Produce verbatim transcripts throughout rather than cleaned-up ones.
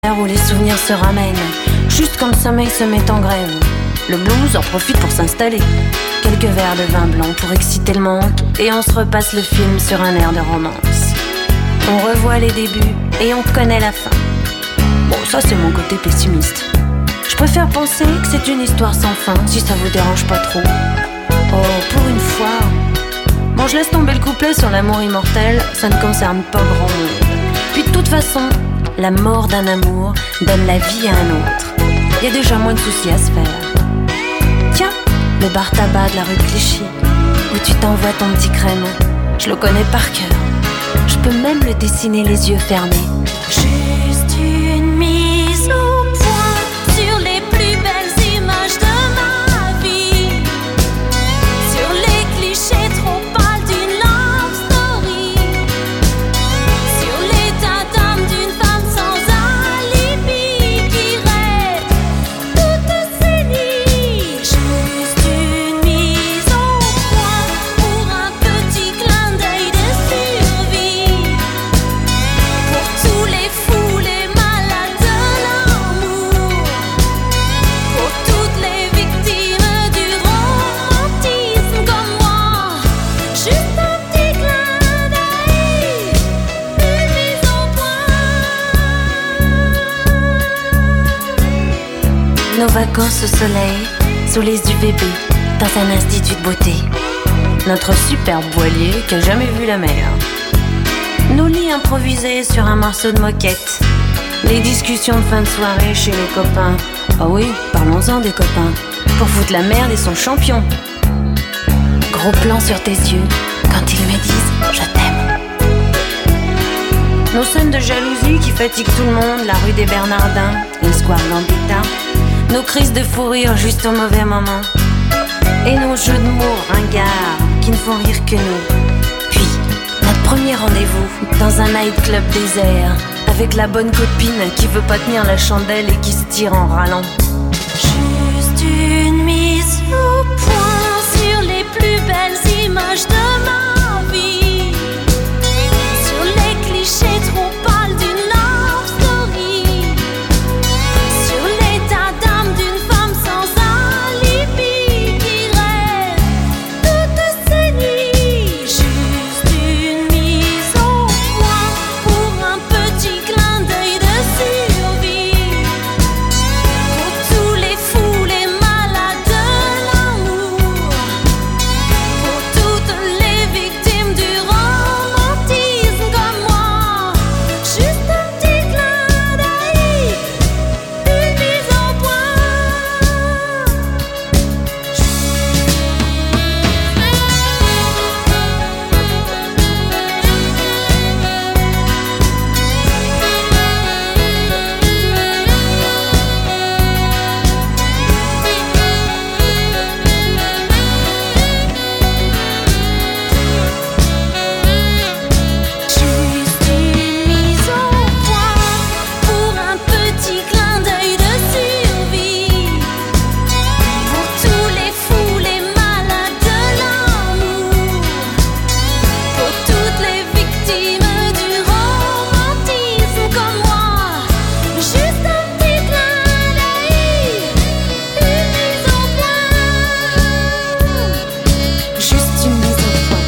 où les souvenirs se ramènent, juste quand le sommeil se met en grève. Le blues en profite pour s'installer. Quelques verres de vin blanc pour exciter le manque, et on se repasse le film sur un air de romance. On revoit les débuts et on connaît la fin. Bon, ça c'est mon côté pessimiste. Je préfère penser que c'est une histoire sans fin, si ça vous dérange pas trop. Oh, pour une fois. Bon, je laisse tomber le couplet sur l'amour immortel, ça ne concerne pas grand monde. Puis de toute façon, la mort d'un amour donne la vie à un autre. Y a déjà moins de soucis à se faire. Tiens, le bar tabac de la rue Clichy, où tu t'envoies ton petit crème, je le connais par cœur. Je peux même le dessiner les yeux fermés. Juste une mise au point sur les plus belles images de ma vie, sur les clichés trop pâles d'une love story, sur l'état d'âme d'une femme sans alibi qui rêve toutes ses nuits. Juste une mise au point pour un petit clin d'œil de survie, pour tous les fous, les malades de l'amour, pour toutes les victimes du romantisme comme moi. Juste un petit clin d'œil, une mise au point. Nos vacances au soleil, sous les U V B, dans un institut de beauté. Notre superbe voilier qui a jamais vu la mer. Nos lits improvisés sur un morceau de moquette. Les discussions de fin de soirée chez les copains. Ah oui, parlons-en des copains. Pour foutre la merde et son champion. Gros plan sur tes yeux quand ils me disent je t'aime. Nos scènes de jalousie qui fatiguent tout le monde, la rue des Bernardins et le square Gambetta. Nos crises de fou rire juste au mauvais moment. Et nos jeux de mots ringards qui ne font rire que nous. Puis, notre premier rendez-vous dans un nightclub désert, avec la bonne copine qui veut pas tenir la chandelle et qui se tire en râlant. Juste une mise au point sur les plus belles images de ma vie, sur les clichés trop pâles d'une love story, sur l'état d'âme d'une femme sans alibi qui rêve toutes ses nuits. Juste une mise au point pour un petit clin d'œil de survie, pour tous les fous, les malades de l'amour, pour toutes les victimes du romantisme comme moi. Juste un petit clin d'œil, une mise au point. Juste une mise au point pour un petit clin d'œil de survie, pour tous les fous, les malades de l'amour, pour toutes les victimes du romantisme comme moi. Juste un petit clin d'œil, une mise au point. Juste une mise au point.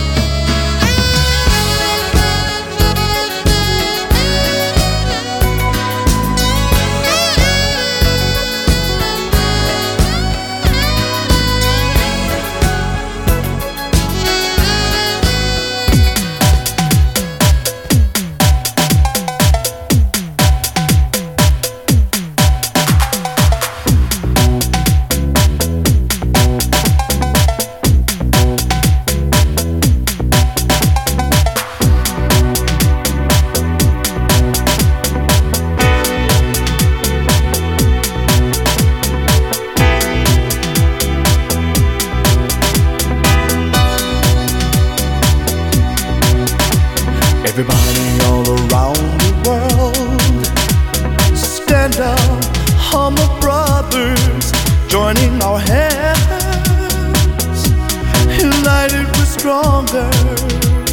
Everybody all around the world, stand up, Hummer brothers, joining our hands, united we're stronger,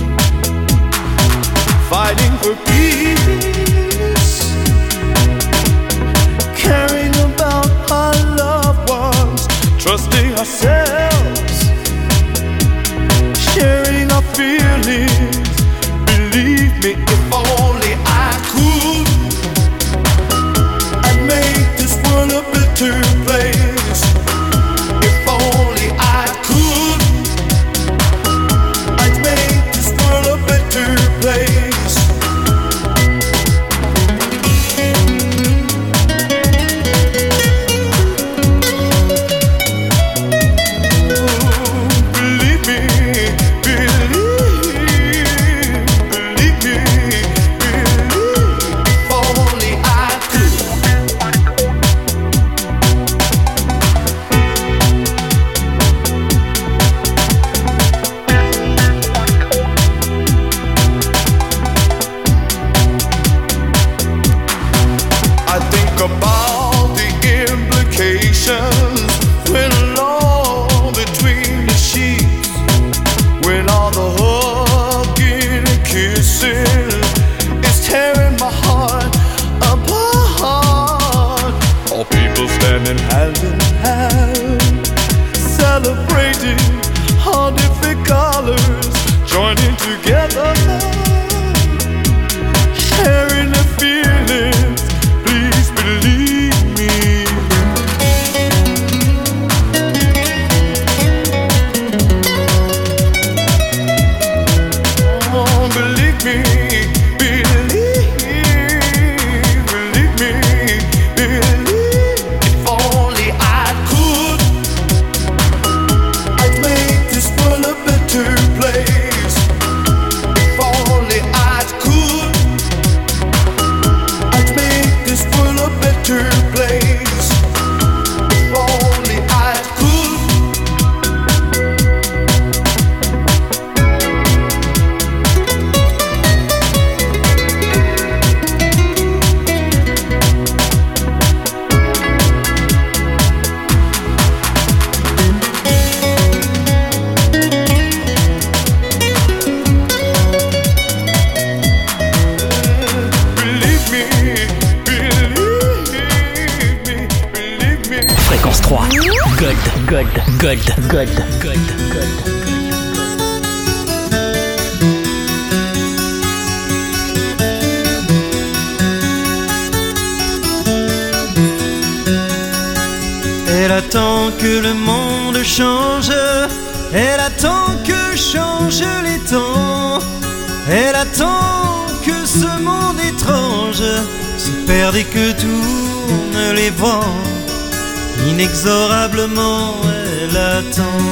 fighting for peace. conversations went along between the sheets, when all the hugging and kissing is tearing my heart apart. All people standing hand in hand, celebrating all different colors, joining together, sharing the feelings. Please believe me. Oh, believe me, believe, believe me, believe. If only I could, I'd make this world a better place. If only I could, I'd make this world a better place. If only I could. Believe me, believe me, believe me. Fréquence trois. Gold, gold, gold, gold, gold, gold. Elle attend que le monde change, elle attend que changent les temps, elle attend que ce monde étrange se perde et que tournent les vents. Inexorablement elle attend.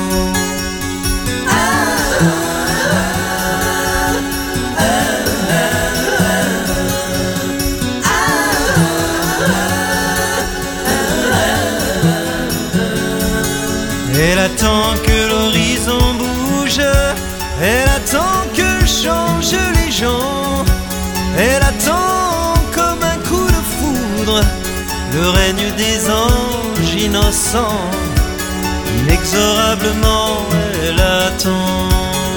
Elle attend que l'horizon bouge, elle attend que changent les gens, elle attend comme un coup de foudre le règne des anges innocents. Inexorablement elle attend.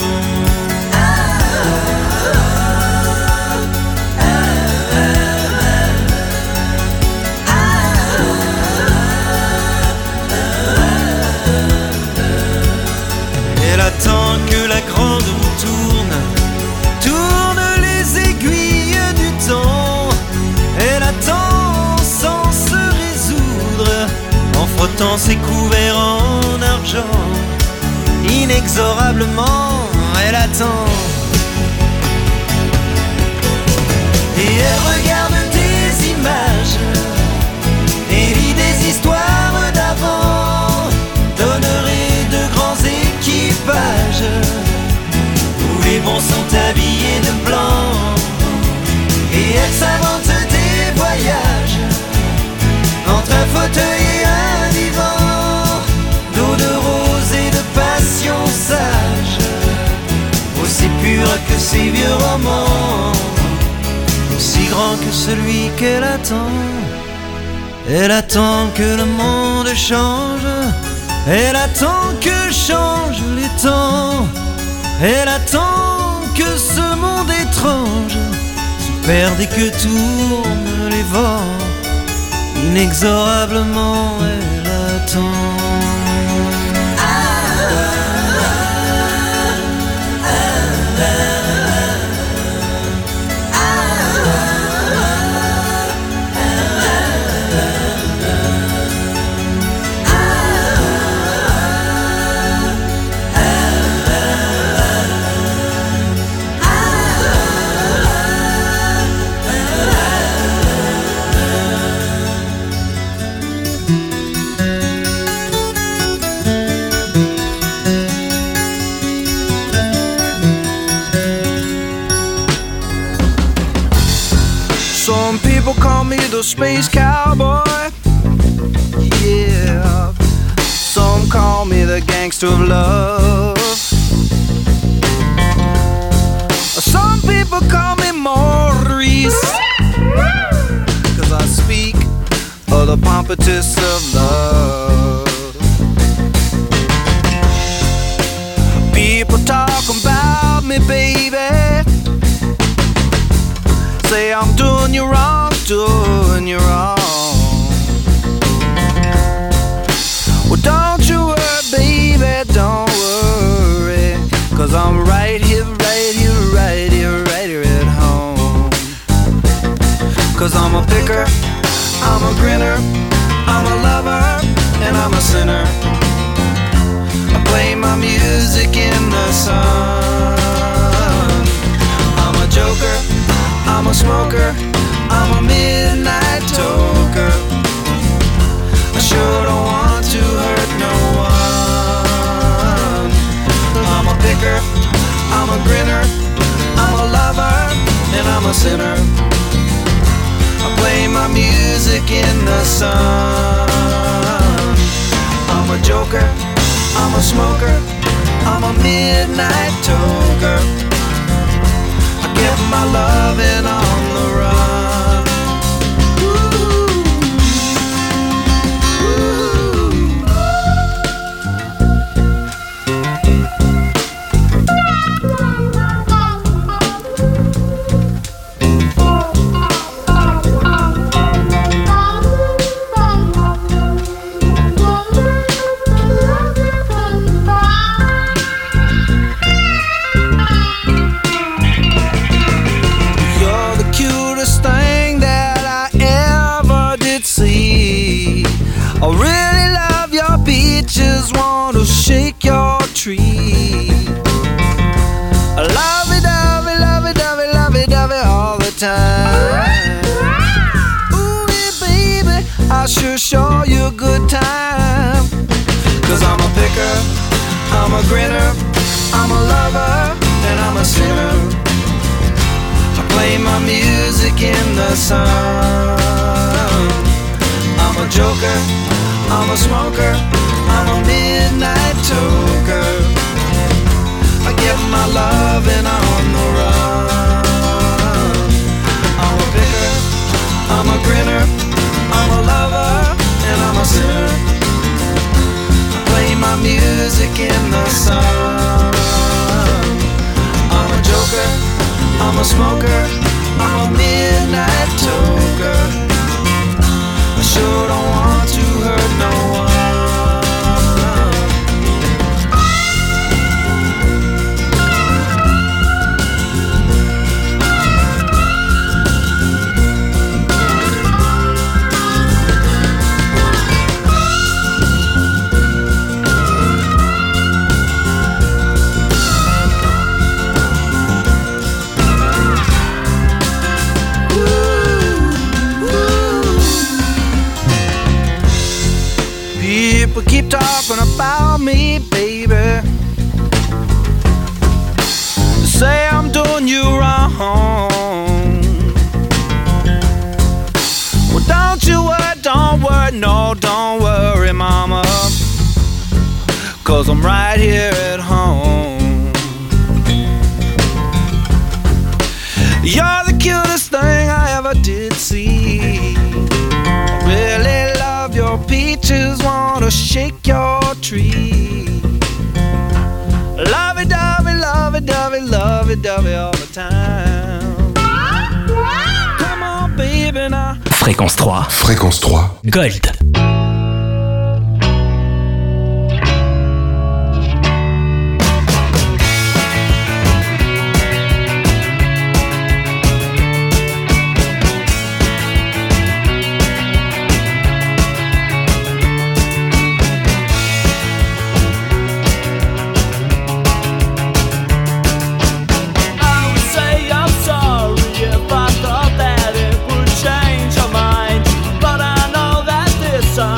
Elle attend que la grande roue tourne, tourne les aiguilles du temps. Elle attend sans se résoudre, en frottant ses couverts en argent. Inexorablement elle attend. Et elle regarde des images et lit des histoires d'avant, donnerait de grands équipages où les bons sont habillés de blanc. Et elle s'invente des voyages entre un fauteuil et un divan, d'eau de rose et de passion sage, aussi pure que ces vieux romans, aussi grand que celui qu'elle attend. Elle attend que le monde change, elle attend que changent les temps, elle attend que ce monde étrange se perde et que tournent les vents. Inexorablement elle attend. Some people call me the space cowboy, yeah. Some call me the gangster of love. Some people call me Maurice, cause I speak of the pompatus of love. doing you wrong, doing you wrong. Well, don't you worry, baby, don't worry, 'cause I'm right here, right here, right here, right here at home. 'Cause I'm a picker, I'm a grinner, I'm a lover, and I'm a sinner. I play my music in the sun. I'm a joker, I'm a smoker, I'm a midnight toker. I sure don't want to hurt no one. I'm a picker, I'm a grinner, I'm a lover, and I'm a sinner. I play my music in the sun. I'm a joker, I'm a smoker, I'm a midnight toker. I get my loving on the run. I really love your peaches, want to shake your tree. I love it, love it, love it, love it, love it, love it all the time. Ooh, yeah, baby, I sure show you a good time. 'Cause I'm a picker, I'm a grinner, I'm a lover, and I'm a sinner. I play my music in the sun. I'm a joker, I'm a smoker, I'm a midnight toker. I get my loving on the run. I'm a picker, I'm a grinner, I'm a lover, and I'm a sinner. I play my music in the sun. I'm a joker, I'm a smoker, I'm a midnight toker. I sure don't want to hurt no one. People keep talking about me, baby. They say I'm doing you wrong. Well, don't you worry, don't worry, no, don't worry, mama, 'cause I'm right here at home. You're the cutest thing I ever did see. I really love your peaches, wanna shake your tree. Lovey-dovey, lovey-dovey, lovey-dovey all the time. Come on, baby, now. Fréquence trois. Fréquence trois. Gold. Sun.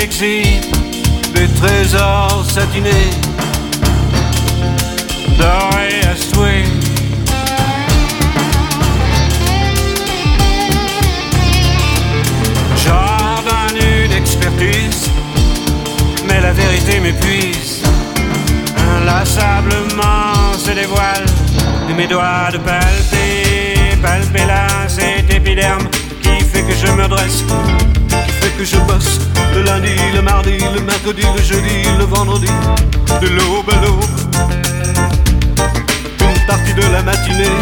exhibe des trésors satinés, dorés à souhait. J'ordonne une expertise, mais la vérité m'épuise. Inlassablement se dévoile et mes doigts de palper, palper là cet épiderme qui fait que je me dresse, qui fait que je bosse le lundi, le mardi, le mercredi, le jeudi, le vendredi, de l'aube à l'aube, une partie de la matinée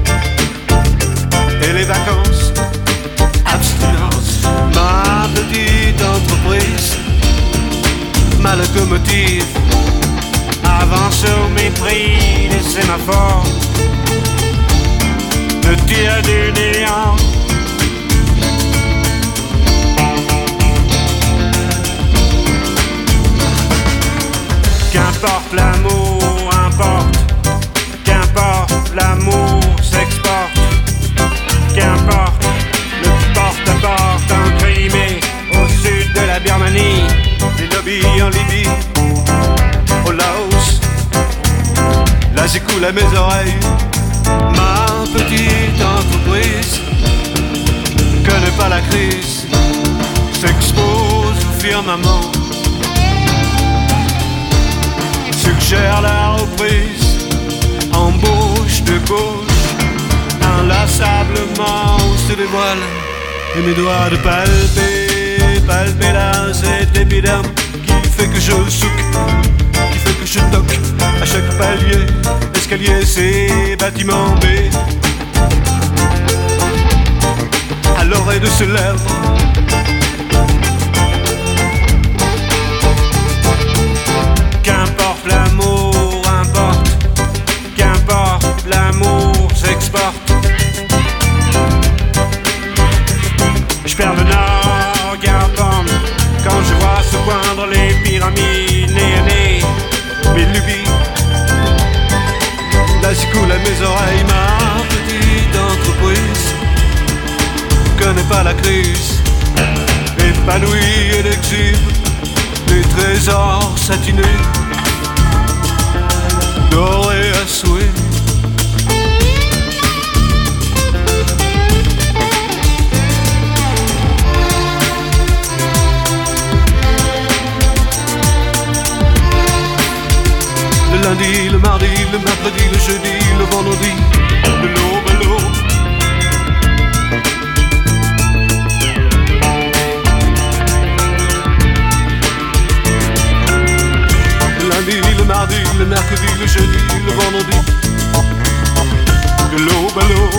et les vacances, abstinence, ma petite entreprise, ma locomotive avance au mépris des sémaphores, me tire du néant. Qu'importe l'amour, importe, qu'importe l'amour s'exporte, qu'importe le porte-à-porte en Crimée, au sud de la Birmanie, les lobbies en Libye, au Laos, là j'écoule à mes oreilles, ma petite entreprise connaît pas la crise, s'expose au firmament, suggère la reprise, embauche de gauche, inlassablement se dévoile, et mes doigts de palper, palper là cet épiderme qui fait que je souque, qui fait que je toque à chaque palier, escalier, c'est bâtiment B, à l'oreille de ce lèvre. Qu'importe l'amour, importe, qu'importe l'amour s'exporte. Je perds le nord, qu'importe, quand je vois se poindre les pyramides, nez à nez, mes lubies. Là j'écoule à mes oreilles, ma petite entreprise connaît pas la crise, épanouie et exhibe les trésors satinés, dorés à souhait. Le lundi, le mardi, le mercredi, le jeudi, le vendredi, de l'aube à l'aube. Le mardi, le mercredi, le jeudi, le vendredi, de l'aube à l'aube.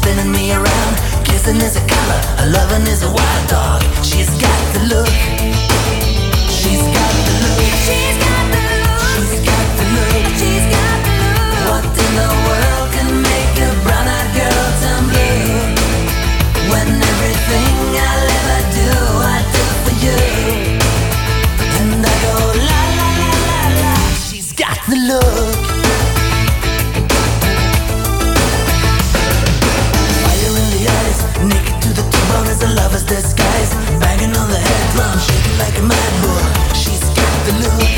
spinning me around. Kissing is a color, a loving is a wild dog. She's got the look. She's got the look. She's got the look. She's got the look. She's got the look. What in the world can make a brown-eyed girl turn blue? When everything I'll ever do, I do for you. And I go la la la la la. She's got the look. Fire in the eyes, naked to the bone as a lover's disguise. Banging on the head drum, shaking like a mad bull. She's got the look.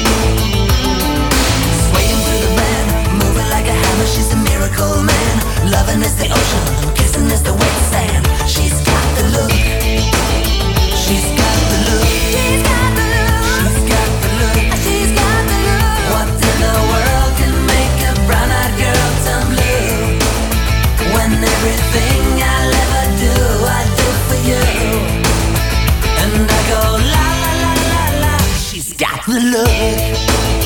Swaying through the band, moving like a hammer. She's a miracle man. Loving is the ocean, kissing is the wet sand. She's got the look. She's got the look. She's got the look. She's got the look. She's got the look. What in the world can make a brown-eyed girl turn blue? When everything I'll ever do, I do for you. And I go la la la la la. She's got the look.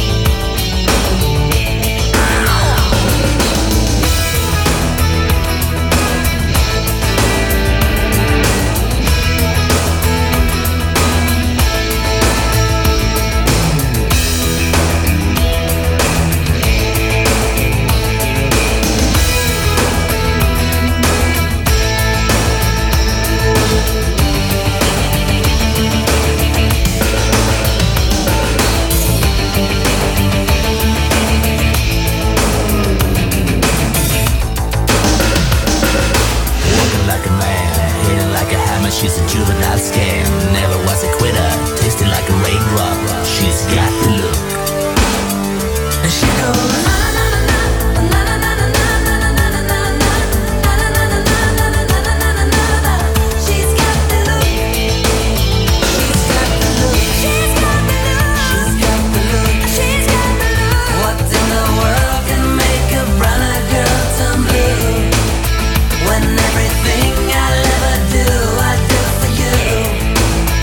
She's a juvenile scam, never was a quitter, tasting like a raindrop. She's got the look. And she goes na na na na na na na na na na na na na. She's got the look. She's got the look. She's got the look. She's got the look. She's got the look. What in the world can make a brown-eyed girl turn blue? When everything I'll ever do, I do for you.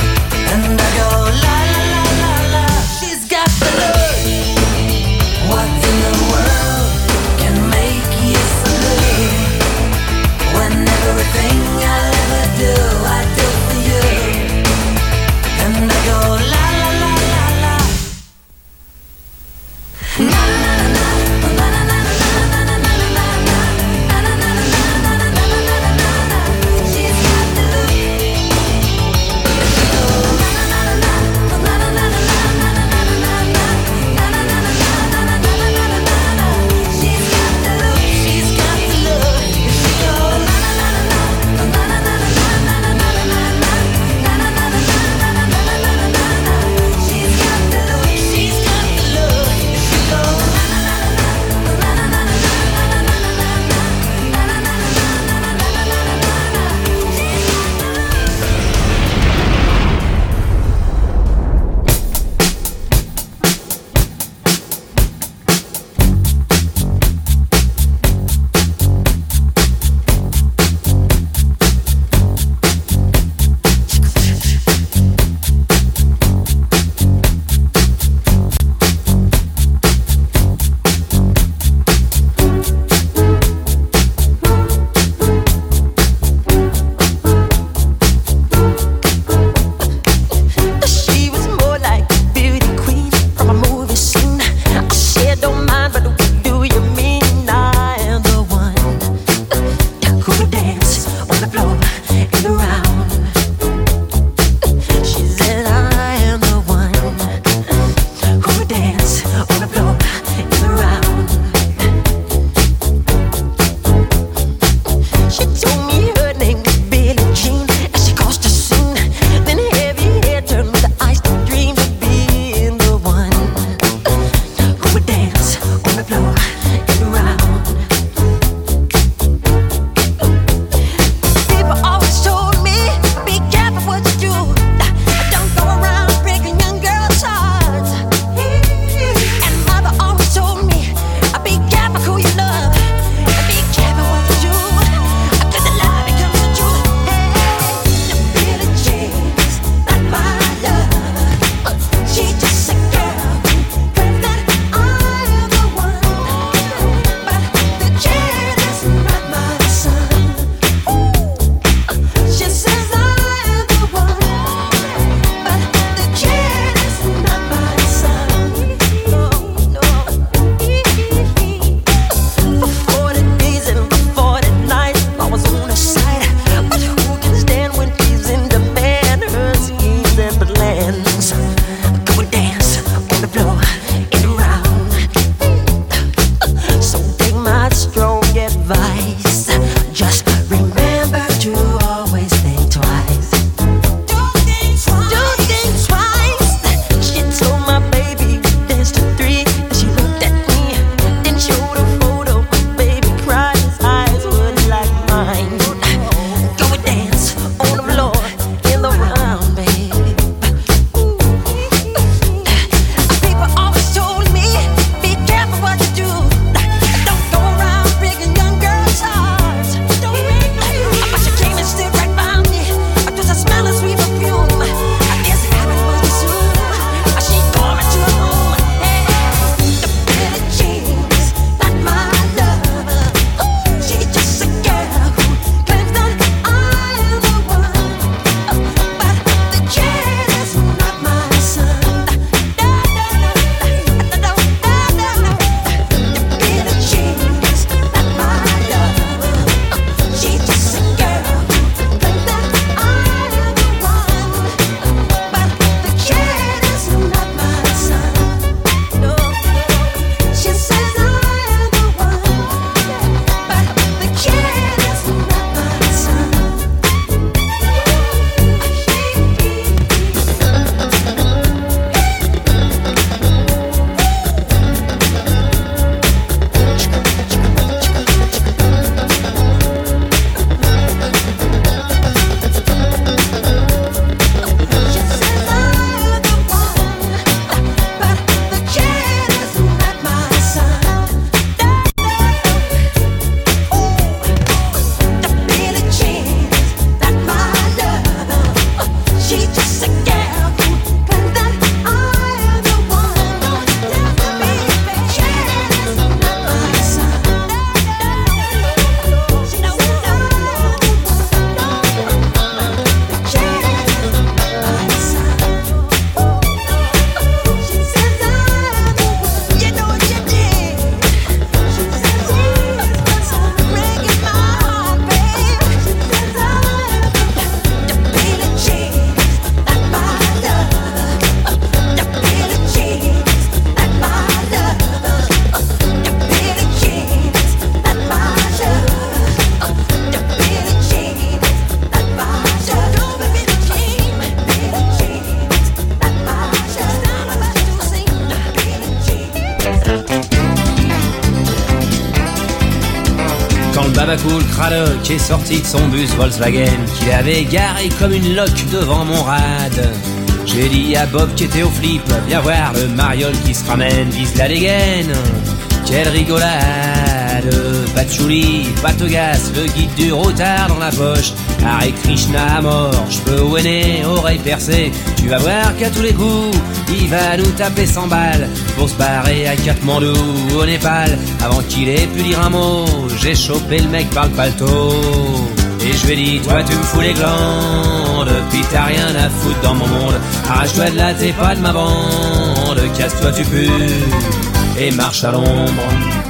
boule Cradock est sorti de son bus Volkswagen qu'il avait garé comme une loque devant mon rad. J'ai dit à Bob qui était au flip, viens voir le mariole qui se ramène, vise la dégaine. Quelle rigolade, patchouli, patogas, le guide du routard dans la poche. Hare Krishna à mort, cheveux au nez, oreilles percées. Tu vas voir qu'à tous les coups, il va nous taper cent balles pour se barrer à Katmandou au Népal. Avant qu'il ait pu dire un mot, j'ai chopé le mec par le paletot. Et je lui ai dit, toi tu me fous les glandes, puis t'as rien à foutre dans mon monde. Arrache-toi de là, t'es pas de ma bande, casse-toi tu pues et marche à l'ombre.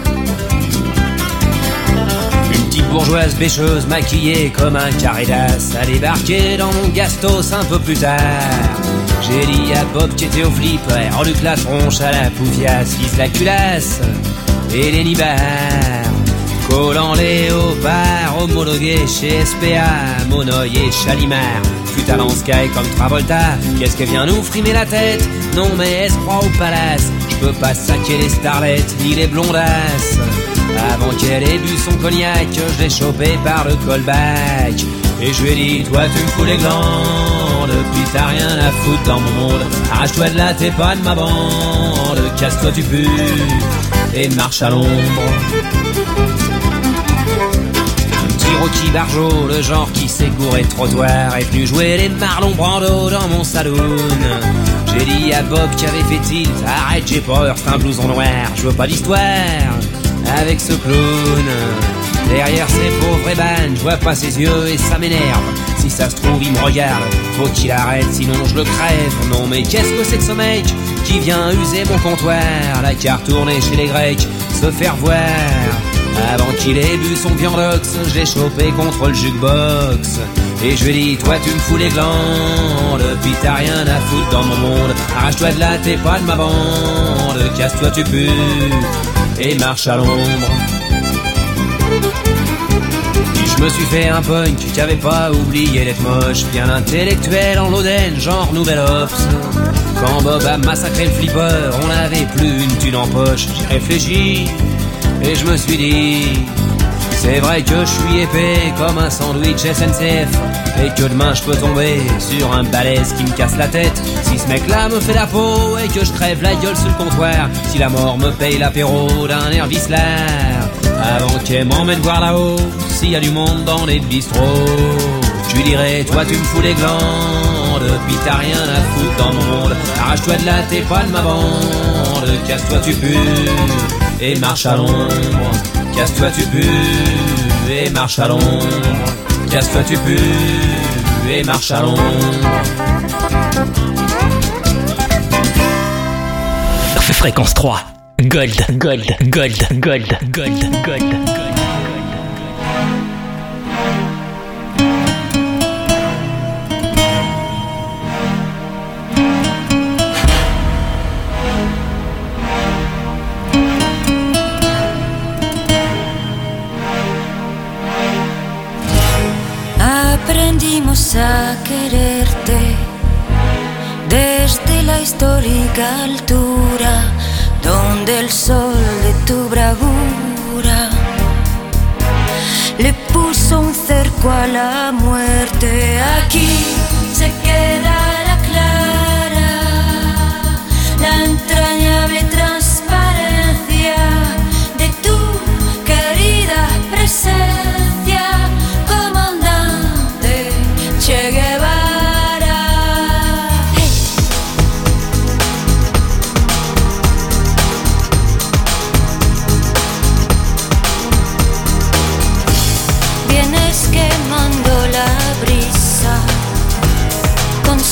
Une petite bourgeoise bêcheuse maquillée comme un carré d'as a débarqué dans mon gastos un peu plus tard. J'ai dit à Bob qui était au flip, reluque la tronche à la poufiasse, vise la culasse et les nibards. Collant léopard, homologué chez S P A, Monoï et Chalimard. Fut à Sky comme Travolta, qu'est-ce qu'elle vient nous frimer la tête? Non mais elle se croit au palace, je peux pas saquer les starlettes ni les blondasses. Avant qu'elle ait bu son cognac, je l'ai chopé par le callback. Et je lui ai dit, toi tu me fous les glandes, puis t'as rien à foutre dans mon monde. Arrache-toi de là, t'es pas de ma bande, casse-toi tu pues et marche à l'ombre. Rocky Barjot, le genre qui s'est gouré de trottoir, est venu jouer les Marlon Brando dans mon saloon. J'ai dit à Bob qui avait fait tilt, arrête j'ai peur, c'est un blouson noir, je veux pas d'histoire avec ce clown. Derrière ces pauvres ébanes, je vois pas ses yeux et ça m'énerve. Si ça se trouve il me regarde, faut qu'il arrête sinon je le crève. Non mais qu'est-ce que c'est que ce mec qui vient user mon comptoir? La carte tournée chez les Grecs, se faire voir. Avant qu'il ait bu son viandox, je l'ai chopé contre le jukebox. Et je lui ai dit, toi tu me fous les glandes, puis t'as rien à foutre dans mon monde. Arrache-toi de là, t'es pas de ma bande, casse-toi tu pues et marche à l'ombre. Puis je me suis fait un punk qui avait pas oublié d'être moche, bien intellectuel en l'Oden, genre Nouvelle Ops. Quand Bob a massacré le flipper, on n'avait plus une thune en poche. J'ai réfléchi et je me suis dit, c'est vrai que je suis épais comme un sandwich S N C F, et que demain je peux tomber sur un balèze qui me casse la tête. Si ce mec là me fait la peau et que je crève la gueule sur le comptoir, si la mort me paye l'apéro d'un air vicelard, avant qu'elle m'emmène voir là-haut s'il y a du monde dans les bistrots, je lui dirais, toi tu me fous les glandes, puis t'as rien à foutre dans mon monde. Arrache-toi de là, t'es pas de ma bande, casse-toi tu pues et marche à l'ombre. Casse-toi tu pues et marche à l'ombre. Casse-toi tu pues et marche à l'ombre. Fréquence trois. Gold, gold, gold, gold, gold, gold, gold. Aprendimos a quererte desde la histórica altura donde el sol de tu bravura le puso un cerco a la muerte. Aquí se queda la clara, la entrañable transparencia de tu querida presencia, comandante Che Guevara. Vienes quemando la brisa con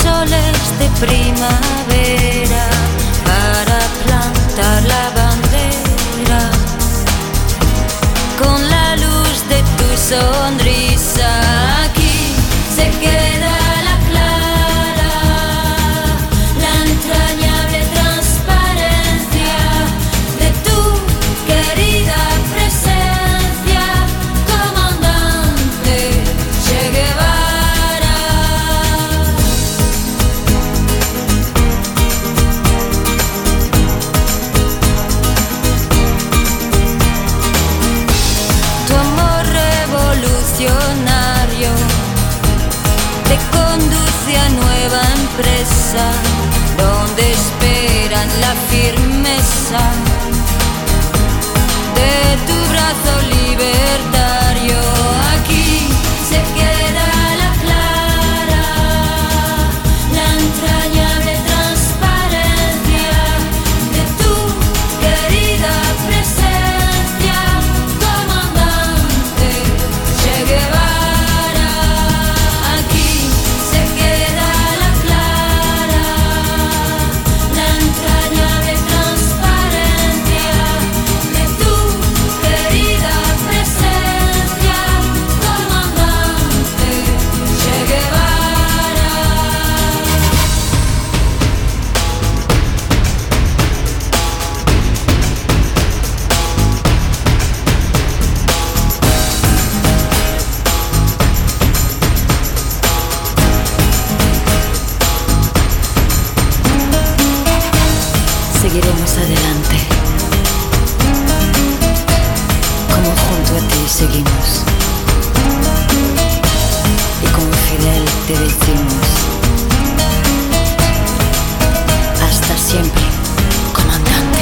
presa, donde esperan la firmeza de tu brazo libertario. Aquí se queda la clara, la entrañable transparencia de tu querida presencia, comandante Che Guevara. Aquí se queda la clara, la entrañable transparencia de tu querida presencia, comandante Che Guevara. Seguiremos adelante, como junto a ti seguimos, y como Fidel te decimos, hasta siempre, comandante.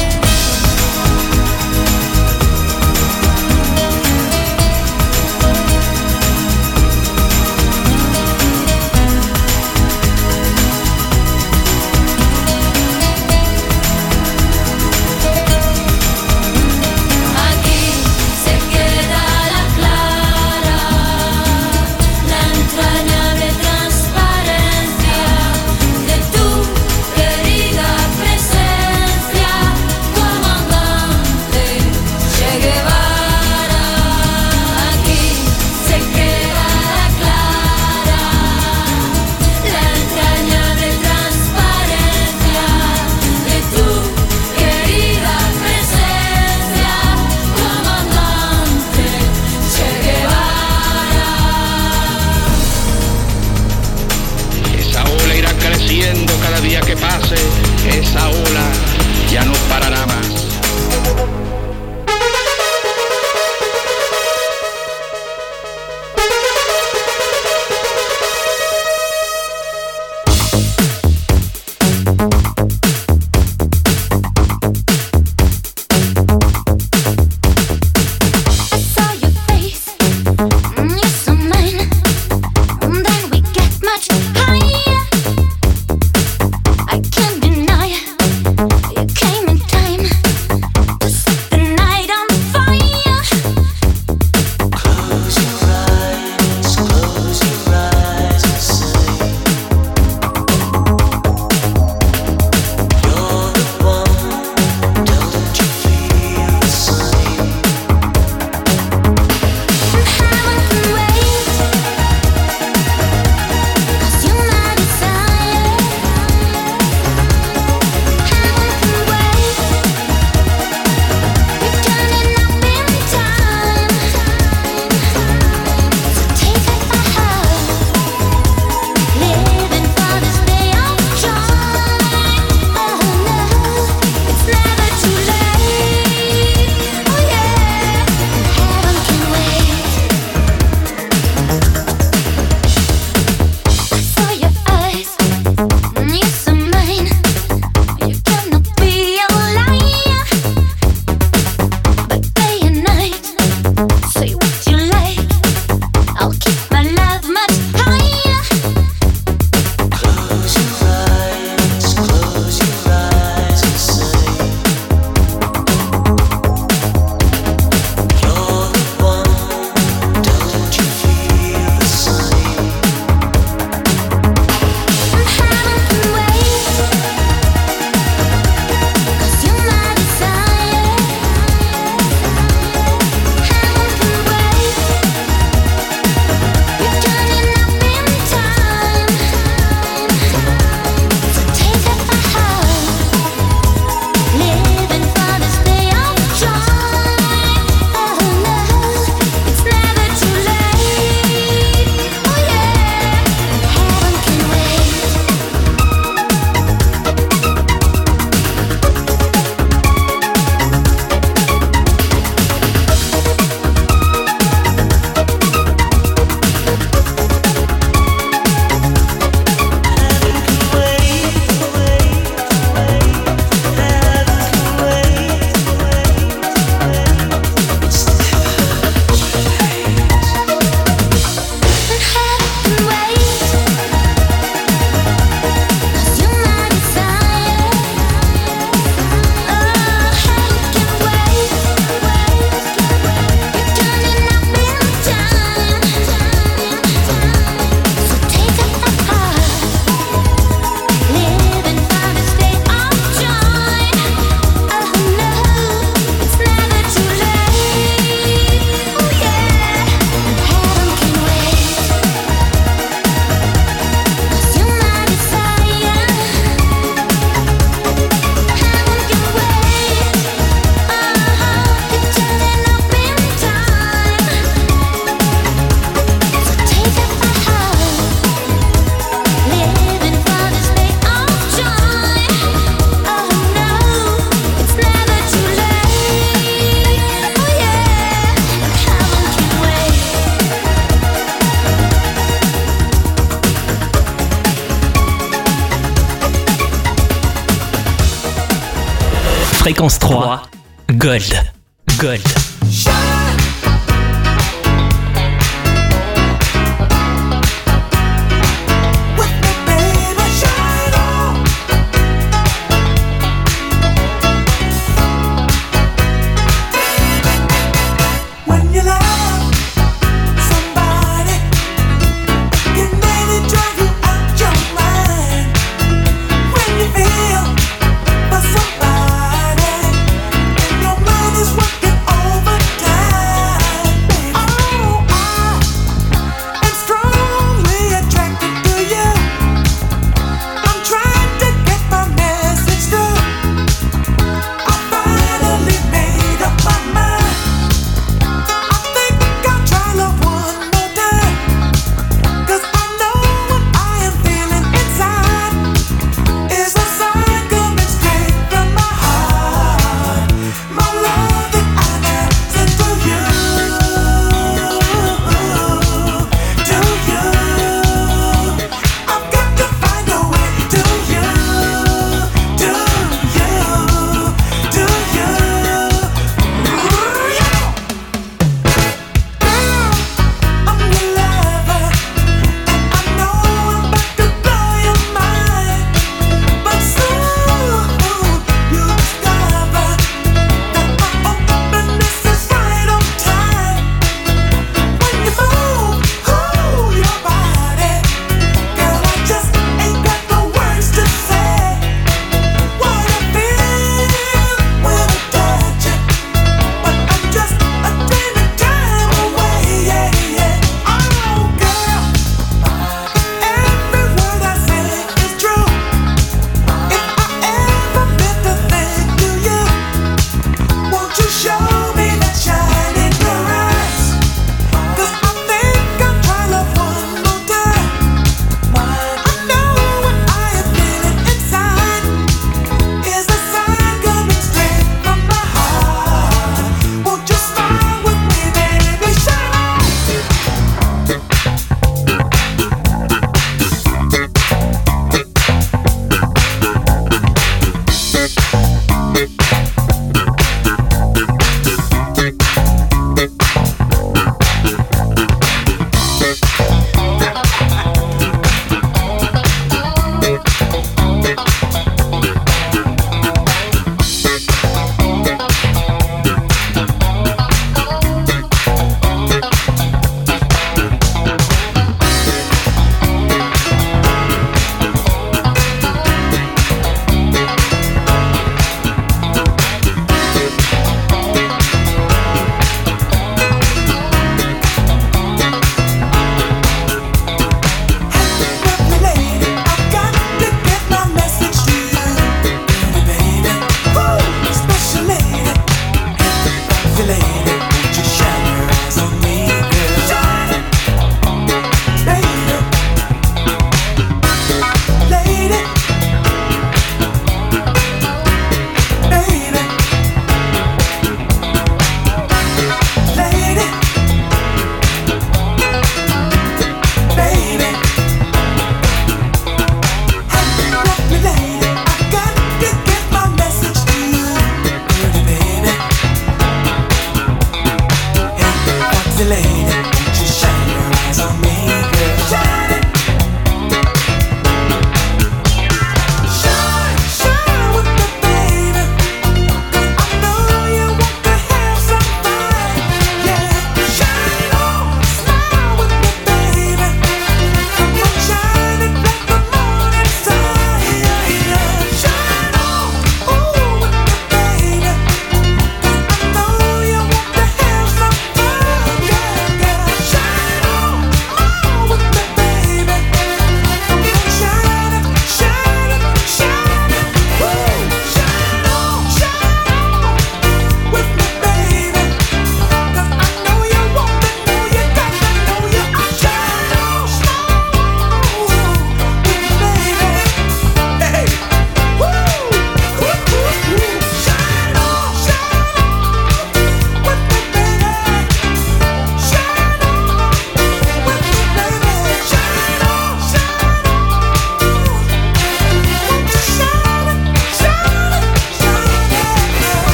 Aquí se queda la clara, la entrañable transparencia de tu querida presencia, comandante Che Guevara. Aquí se queda la clara, la entrañable transparencia de tu querida presencia, comandante Che Guevara. Esa ola irá creciendo cada día que pase, esa ola ya no parará más. I saw your face, you saw mine, and then we get much higher. I can't deny Fréquence trois, Gold, Gold. Somebody, and your mind is working over.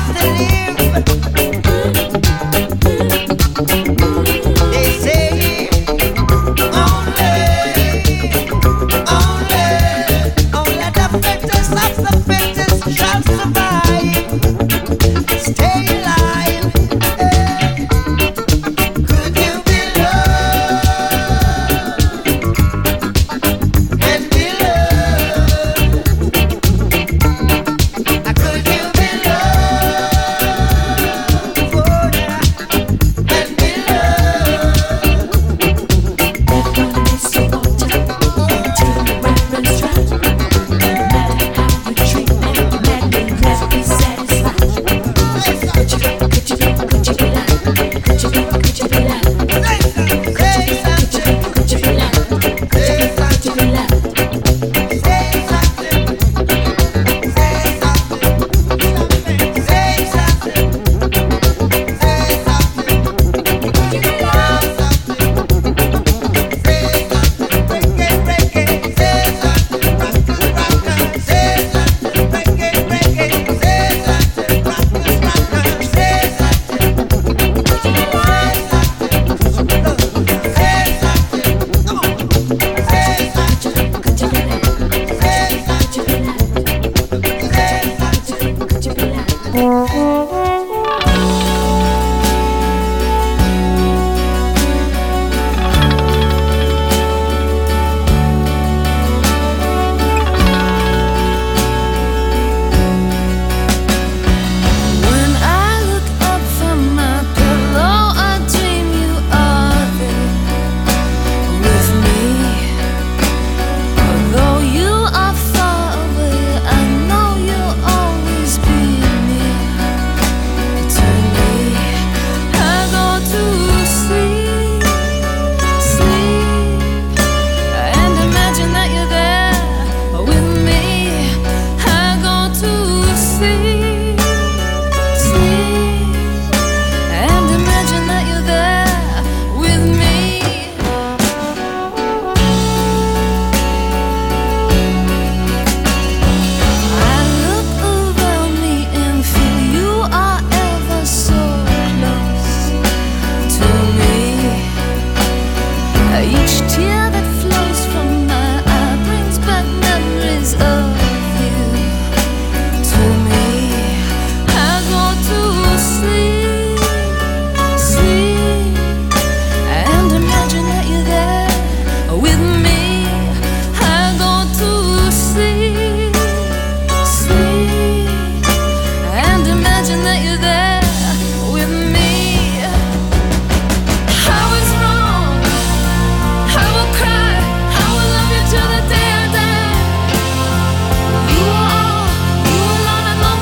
Thank you.